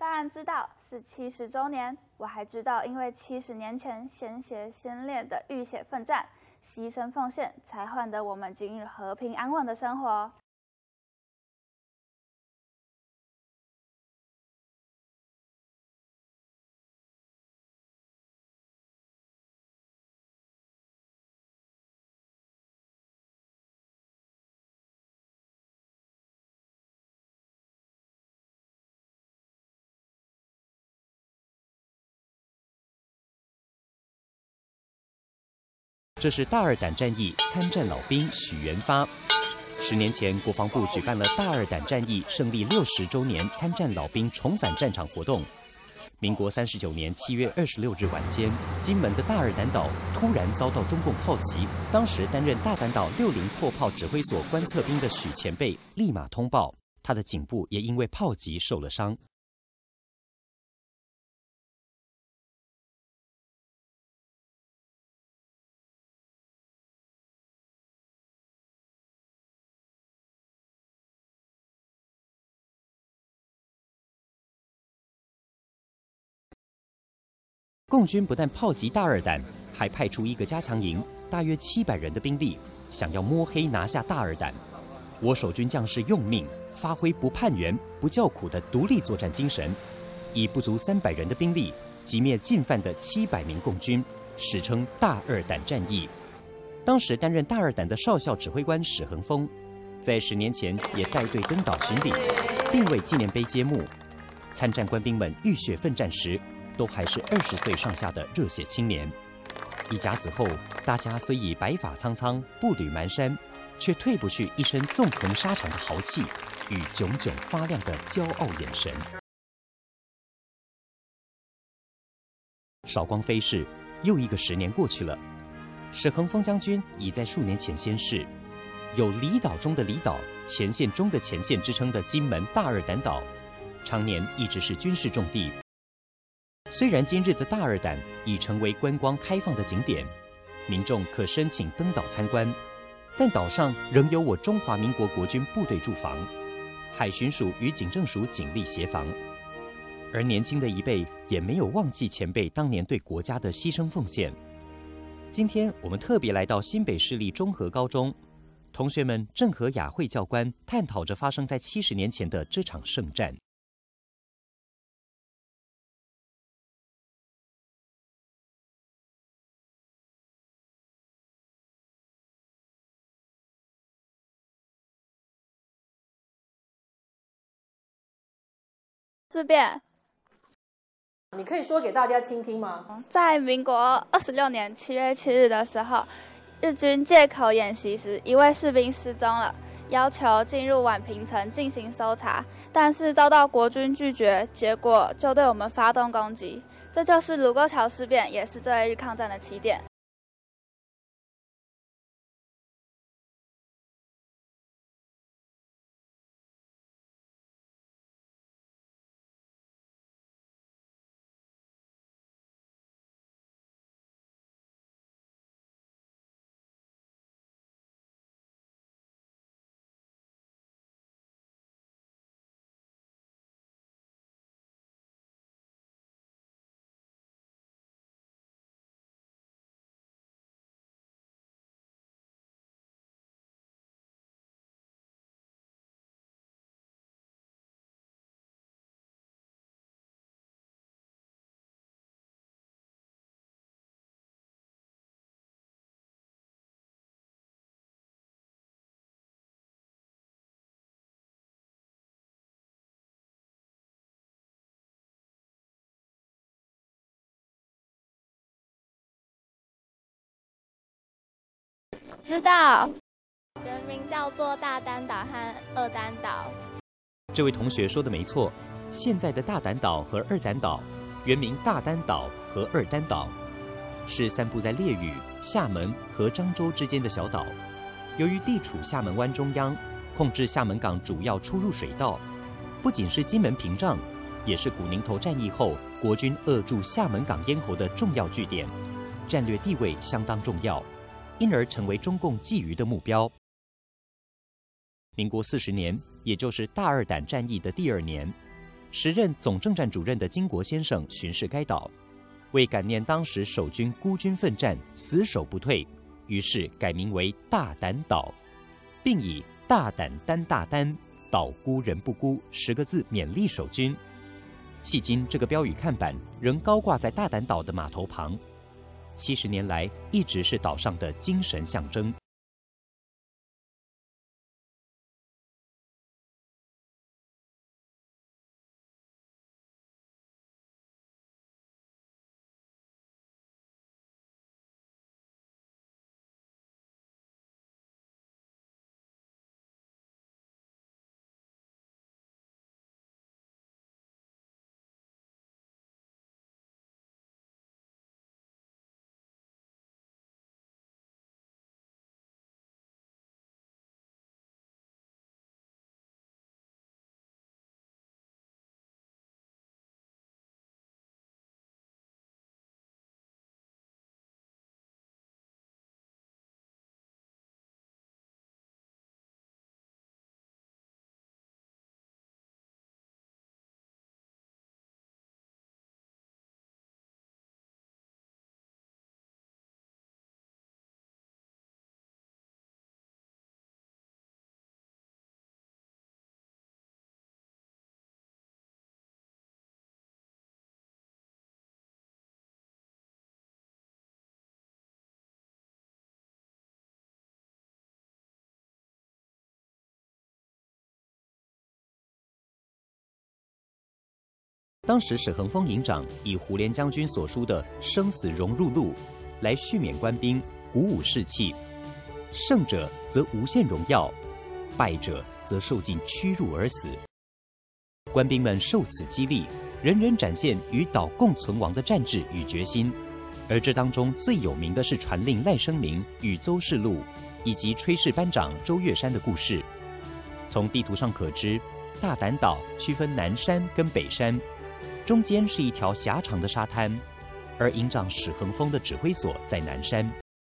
当然知道是70周年，我还知道，因为70年前鲜血先烈的浴血奋战、牺牲奉献，才换得我们今日和平安稳的生活。 这是大二胆战役参战老兵许元发。10年前，国防部举办了大二胆战役胜利60周年参战老兵重返战场活动。民国39年7月26日晚间，金门的大二胆岛突然遭到中共炮击。当时担任大胆岛60迫炮指挥所观测兵的许前辈立马通报，他的颈部也因为炮击受了伤。共军不但炮击大二胆，还派出一个加强营，大约700人的兵力，想要摸黑拿下大二胆。我守军将士用命，发挥不叛援、不叫苦的独立作战精神，以不足300人的兵力击灭进犯的700名共军，史称大二胆战役。当时担任大二胆的少校指挥官史恒峰，在10年前也带队登岛巡礼，并为纪念碑揭幕。参战官兵们浴血奋战时，都还是20岁上下的热血青年。一甲子后，大家虽已白发苍苍、步履蹒跚，却退不去一身纵横沙场的豪气与炯炯发亮的骄傲眼神。韶光飞逝，又一个10年过去了。史恒峰将军已在数年前仙逝。有离岛中的离岛、前线中的前线之称的金门大二胆岛，常年一直是军事重地。虽然今日的大二胆已成为观光开放的景点，民众可申请登岛参观，但岛上仍有我中华民国国军部队驻防，海巡署与警政署警力协防。而年轻的一辈也没有忘记前辈当年对国家的牺牲奉献。今天我们特别来到新北市立中和高中，同学们正和雅慧教官探讨着发生在70年前的这场圣战。 事变， 你可以说给大家听听吗？ 在民国26年7月7日的时候，日军借口演习时，一位士兵失踪了，要求进入宛平城进行搜查，但是遭到国军拒绝，结果就对我们发动攻击。这就是卢沟桥事变，也是对日抗战的起点。知道， 原名叫做大丹岛和二丹岛。 这位同学说的没错，现在的大胆岛和二胆岛原名大丹岛和二丹岛，是散布在烈屿、厦门和漳州之间的小岛。由于地处厦门湾中央，控制厦门港主要出入水道，不仅是金门屏障，也是古宁头战役后国军扼住厦门港咽喉的重要据点，战略地位相当重要，因而成为中共觊觎的目标。民国40年，也就是大二胆战役的第2年， 时任总政战主任的金国先生巡视该岛，为感念当时守军孤军奋战、死守不退，于是改名为大胆岛，并以大胆担大担，岛孤人不孤10个字勉励守军。迄今，这个标语看板仍高挂在大胆岛的码头旁，70年来一直是岛上的精神象征。当时史恒峰营长以胡琏将军所书的生死荣辱录来续勉官兵，鼓舞士气。胜者则无限荣耀，败者则受尽屈辱而死。官兵们受此激励，人人展现与岛共存亡的战志与决心。而这当中最有名的是传令赖声明与邹世禄，以及炊事班长周月山的故事。从地图上可知，大胆岛区分南山跟北山，中间是一条狭长的沙滩，而营长史恒峰的指挥所在南山。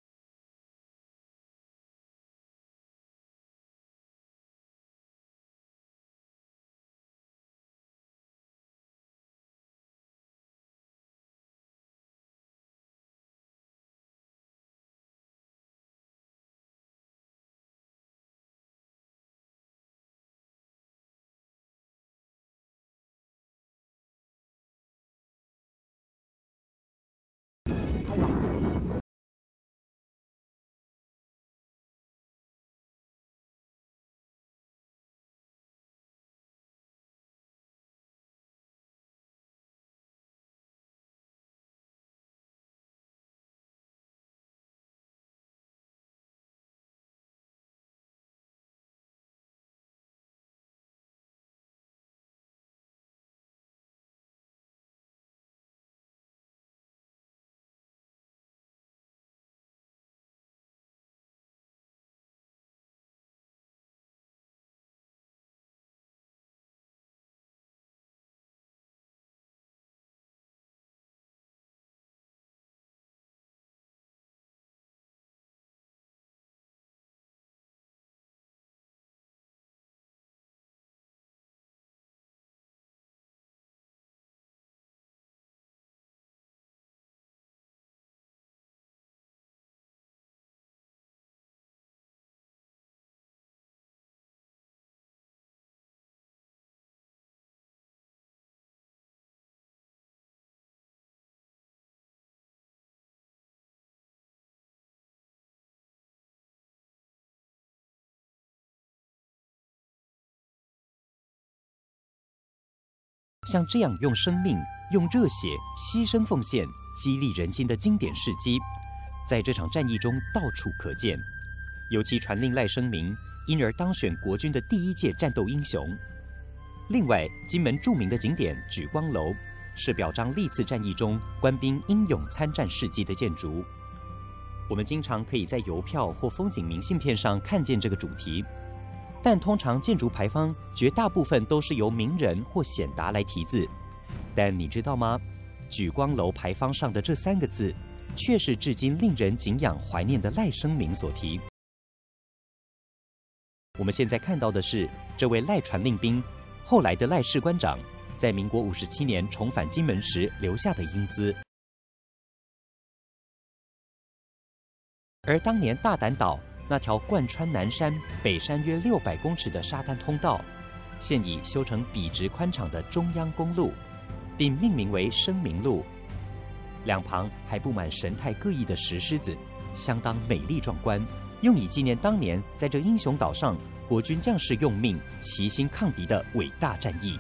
像这样用生命、用热血、牺牲奉献、激励人心的经典事迹，在这场战役中到处可见。尤其传令赖声明，因而当选国军的第1届战斗英雄。另外，金门著名的景点举光楼，是表彰历次战役中官兵英勇参战事迹的建筑。我们经常可以在邮票或风景明信片上看见这个主题。但通常建筑牌坊绝大部分都是由名人或显达来题字，但你知道吗？举光楼牌坊上的这3个字，却是至今令人敬仰怀念的赖声明所题。我们现在看到的是这位赖传令兵，后来的赖士官长， 在民国57年重返金门时留下的英姿。而当年大胆岛那条贯穿南山、北山约600公尺的沙滩通道，现已修成笔直宽敞的中央公路，并命名为生民路。两旁还布满神态各异的石狮子，相当美丽壮观，用以纪念当年在这英雄岛上国军将士用命齐心抗敌的伟大战役。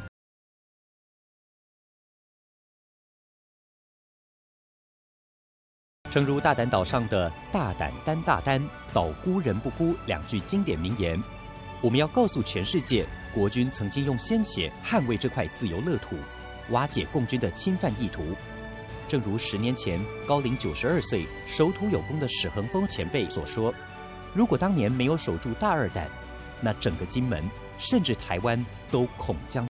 正如大胆岛上的“大胆担大担，岛孤人不孤”2句经典名言，我们要告诉全世界，国军曾经用鲜血捍卫这块自由乐土，瓦解共军的侵犯意图。正如10年前高龄92岁、守土有功的史恒峰前辈所说，如果当年没有守住大二胆，那整个金门甚至台湾都恐将。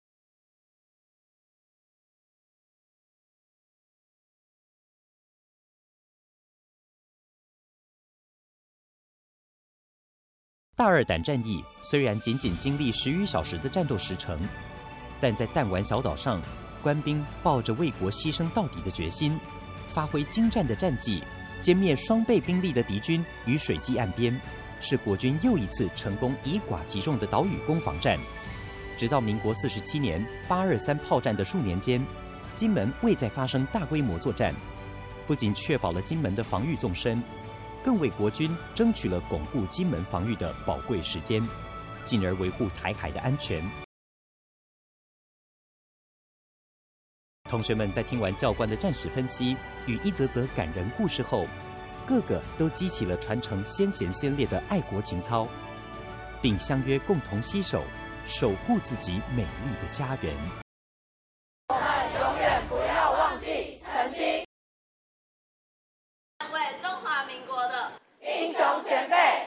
大二胆战役虽然仅仅经历10余小时的战斗时程，但在弹丸小岛上，官兵抱着为国牺牲到底的决心，发挥精湛的战绩，歼灭双倍兵力的敌军于水际岸边，是国军又一次成功以寡击众的岛屿攻防战。直到民国47年823炮战的数年间，金门未再发生大规模作战，不仅确保了金门的防御纵深，更为国军争取了巩固金门防御的宝贵时间，进而维护台海的安全。同学们在听完教官的战史分析与一则则感人故事后，个个都激起了传承先贤先烈的爱国情操，并相约共同携手，守护自己美丽的家园。 我们永远不要忘记曾经为中华民国的英雄前辈。